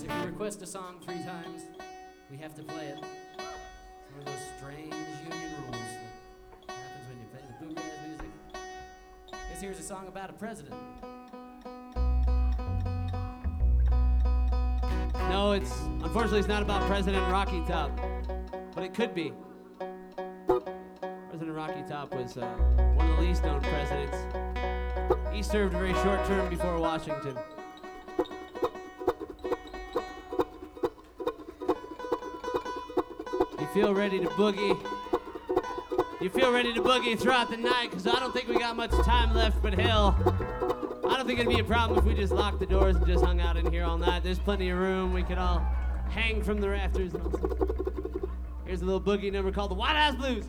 If you request a song 3 times, we have to play it. It's one of those strange union rules that happens when you play the bluegrass music. This here's a song about a president. No, unfortunately it's not about President Rocky Top, but it could be. President Rocky Top was one of the least known presidents. He served a very short term before Washington. You feel ready to boogie? You feel ready to boogie throughout the night? Because I don't think we got much time left, but hell, I don't think it'd be a problem if we just locked the doors and just hung out in here all night. There's plenty of room. We could all hang from the rafters and all that. Here's a little boogie number called the White House Blues.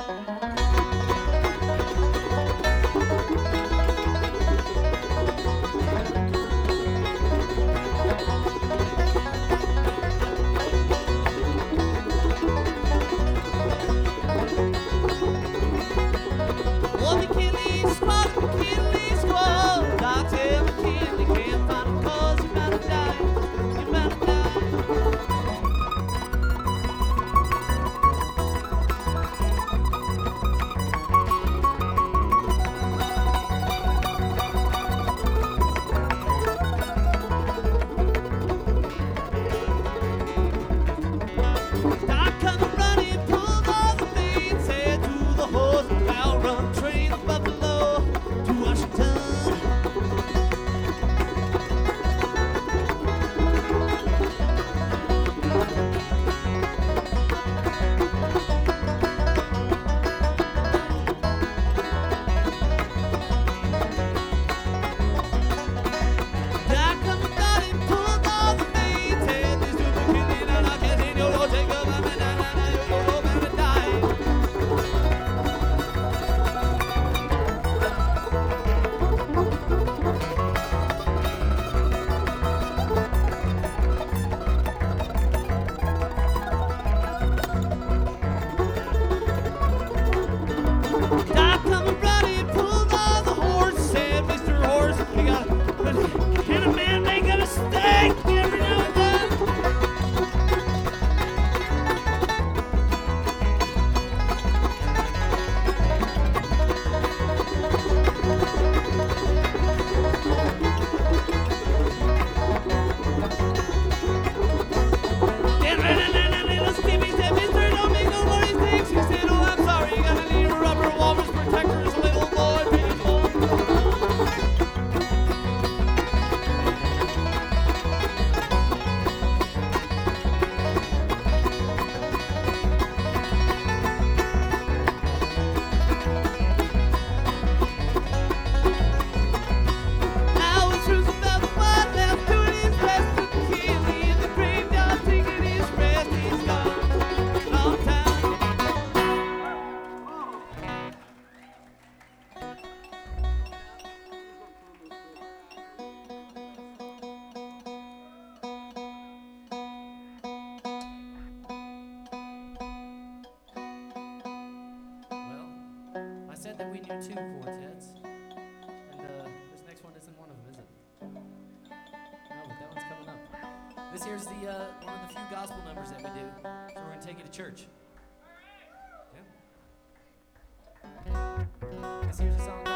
That we knew 2 quartets, and this next one isn't one of them, is it? No, but that one's coming up. This here's the one of the few gospel numbers that we do, so we're gonna take you to church. Yeah. This here's a song called